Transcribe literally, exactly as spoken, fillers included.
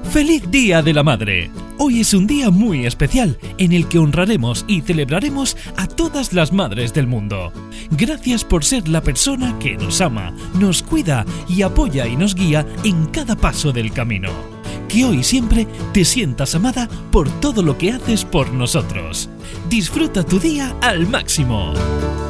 ¡Feliz Día de la Madre! Hoy es un día muy especial en el que honraremos y celebraremos a todas las madres del mundo. Gracias por ser la persona que nos ama, nos cuida y apoya y nos guía en cada paso del camino. Que hoy siempre te sientas amada por todo lo que haces por nosotros. Disfruta tu día al máximo.